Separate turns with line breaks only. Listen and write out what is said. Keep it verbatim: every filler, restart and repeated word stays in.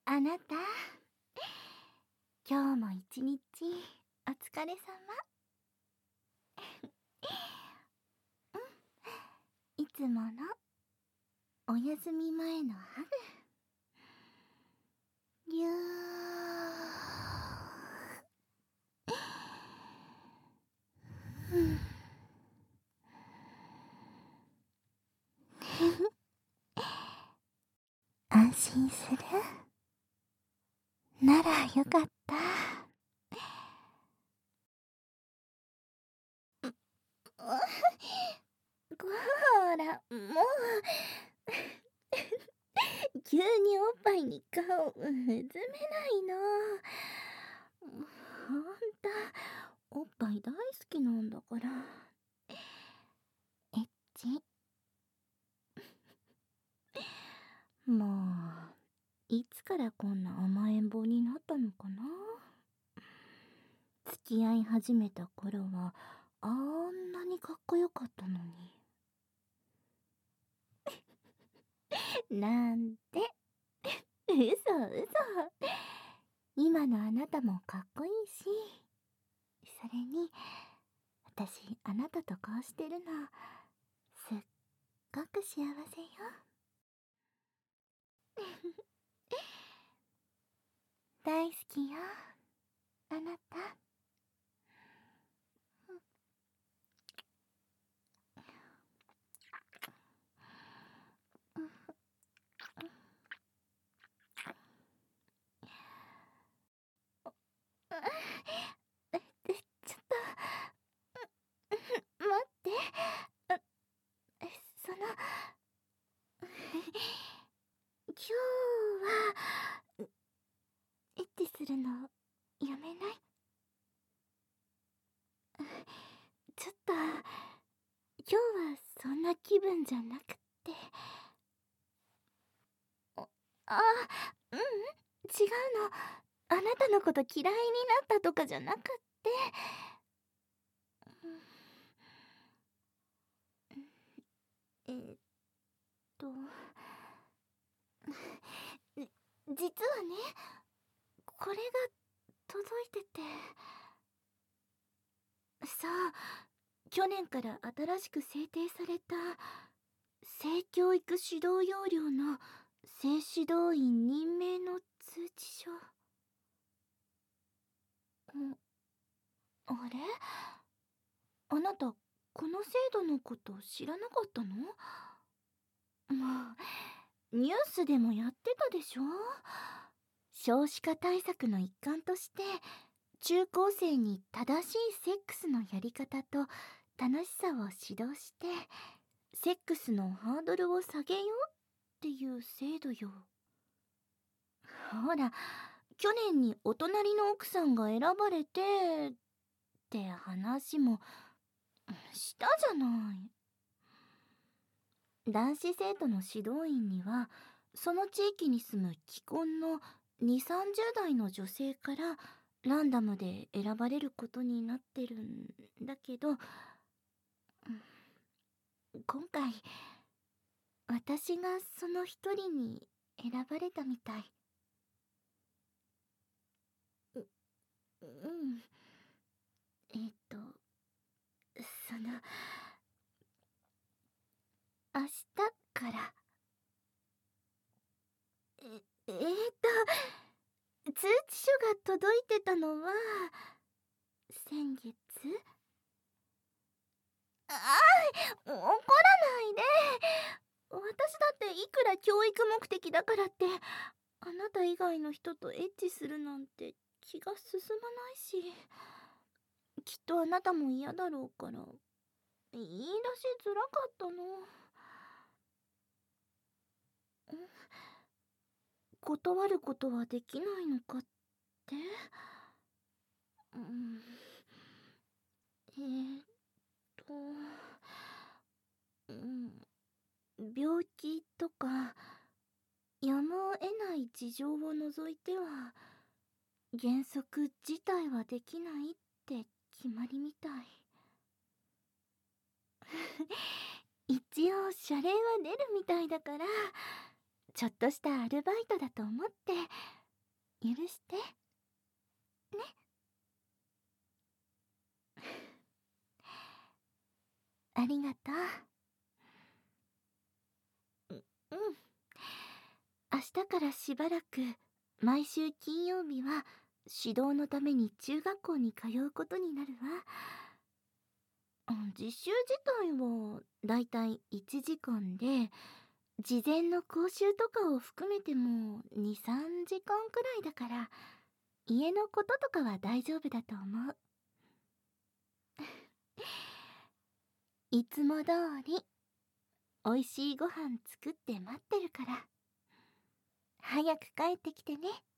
あなた、今日も一日お疲れ様。いつものお休み前のハグ。ぎゅー。安心する？ならよかった。ほら、もう急におっぱいに顔うずめないの。ほんとおっぱい大好きなんだから。エッチ。もういつからこんな甘えん坊になったのかな。付き合い始めた頃はあんなにかっこよかったのに。なんて嘘嘘。今のあなたもかっこいいし、それに私あなたとこうしてるのすっごく幸せよ。大好きよあなた。ちょっと待って。その今日はエッチするのやめない？ちょっと今日はそんな気分じゃなくって。あ、ううん、違うの。あなたのこと嫌いになったとかじゃなくって。えーっと実はね、これが届いてて。さあ、去年から新しく制定された性教育指導要領の性指導員任命の通知書。んあれ、あなたこの制度のこと知らなかったの？もうニュースでもやってたでしょ。少子化対策の一環として中高生に正しいセックスのやり方と楽しさを指導してセックスのハードルを下げようっていう制度よ。ほら、去年にお隣の奥さんが選ばれてって話もしたじゃない。男子生徒の指導員にはその地域に住む既婚のにじゅう、さんじゅう代の女性からランダムで選ばれることになってるんだけど、今回私がその一人に選ばれたみたい。ううんえっとその明日からええー、っと通知書が届いてたのは先月。ああ、怒らないで。私だっていくら教育目的だからってあなた以外の人とエッチするなんて気が進まないし、きっとあなたも嫌だろうから言い出しづらかったの。断ることはできないのかって。うん、えー、っと、うん、病気とかやむを得ない事情を除いては原則自体はできないって決まりみたい。一応謝礼は出るみたいだからちょっとしたアルバイトだと思って許してね。ありがとう。ううん明日からしばらく毎週金曜日は指導のために中学校に通うことになるわ。うん、実習自体はだいたいいちじかんで、事前の講習とかを含めてもに、さんじかんくらいだから、家のこととかは大丈夫だと思う。いつも通り、おいしいご飯作って待ってるから。早く帰ってきてね。